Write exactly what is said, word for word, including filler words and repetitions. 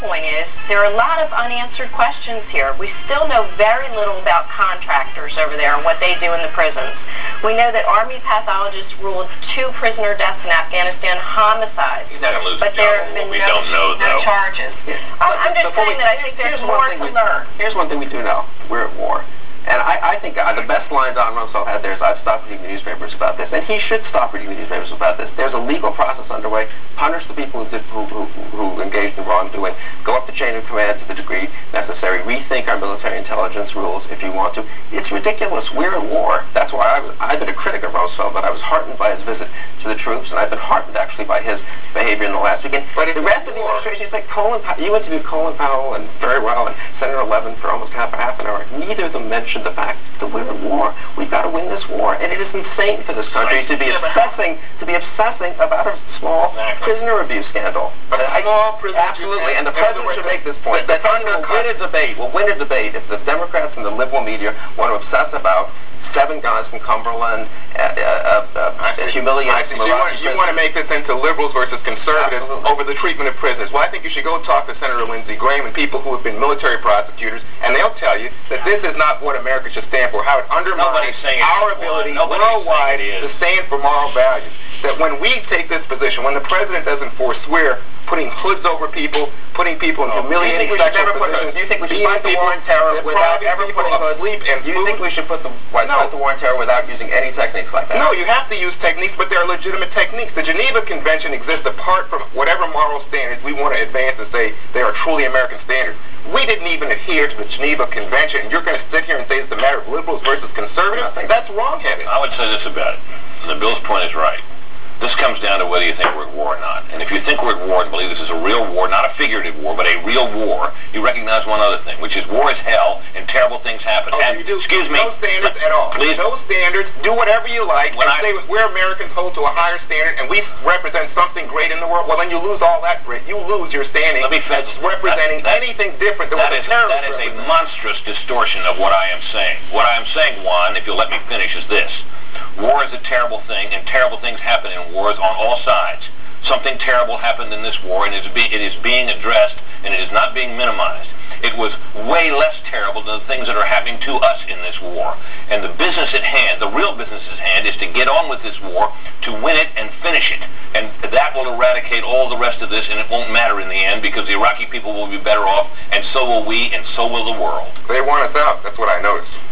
point is there are a lot of unanswered questions here. We still know very little about contractors over there and what they do in the prisons. We know that Army pathologists ruled two prisoner deaths in Afghanistan homicides, He's not gonna lose but the there job. have been We no, don't know, no though. charges. Yeah. I'm, I'm just Before saying we- that I think there's here's one more thing to we- learn. Here's one thing we do know. We're at war. And I, I think uh, the best line Don Rumsfeld had there is, I've stopped reading the newspapers about this. And he should stop reading the newspapers about this. There's a legal process underway. Punish the people who, did, who, who, who engaged in wrongdoing. Go up the chain of command to the degree necessary. Rethink our military intelligence rules if you want to. It's ridiculous. We're at war. That's why I was, I've been a critic of Rumsfeld, but I was heartened by his visit to the troops, and I've been heartened actually by his behavior in the last weekend. But the rest of the administration is like Colin Powell. You interviewed Colin Powell and very well, and Senator Levin for almost half, half an hour. Neither of them mentioned the fact that we're at war. We've got to win this war, and it is insane for this country to be Yeah, but- obsessing to be obsessing about a small Exactly. prisoner abuse scandal. A I- small prisoner abuse absolutely, scandal. and the And president the- should make this point. the- The, the president will win a undercut- debate. Will win a debate if the Democrats and the liberal media want to obsess about seven guys from Cumberland, uh, uh, uh, I see. humiliating I see. some So you Iraqi want, you prisoners. want to make this into liberals versus conservatives Absolutely. over the treatment of prisoners. Well, I think you should go talk to Senator Lindsey Graham and people who have been military prosecutors, and they'll tell you that this is not what America should stand for, how it undermines Nobody's saying it our is, Juan. ability Nobody's worldwide saying it to is. stand for moral values. That when we take this position, when the president doesn't forswear putting hoods over people, putting people in Do you humiliating think we should sexual never put positions, Do you think we should beating fight the people, war on terror without depriving ever people putting of hoods? sleep and Do you food? think we should put the fight No. the war on terror without using any techniques like that? No, you have to use techniques, but there are legitimate techniques. The Geneva Convention exists apart from whatever moral standards we want to advance and say they are truly American standards. We didn't even adhere to the Geneva Convention, and you're going to sit here and say it's a matter of liberals versus conservatives? Nothing. That's wrong-headed. I would say this about it, and the Bill's point is right. This comes down to whether you think we're at war or not. And if you think we're at war and believe this is a real war, not a figurative war, but a real war, you recognize one other thing, which is war is hell and terrible things happen. Oh, and, you do excuse me. no standards but- at all. Please. No standards. Do whatever you like When and I- say we're Americans hold to a higher standard and we represent something great in the world. Well, then you lose all that grit. You lose your standing Let me finish. as representing That- that- anything different than That what is, the terrorists that is a represent. monstrous distortion of what I am saying. What I am saying, Juan, if you'll let me finish, is this. War is a terrible thing, and terrible things happen in wars on all sides. Something terrible happened in this war, and it is, be, it is being addressed, and it is not being minimized. It was way less terrible than the things that are happening to us in this war. And the business at hand, the real business at hand, is to get on with this war, to win it and finish it. And that will eradicate all the rest of this, and it won't matter in the end, because the Iraqi people will be better off, and so will we, and so will the world. They want us out. That's what I noticed.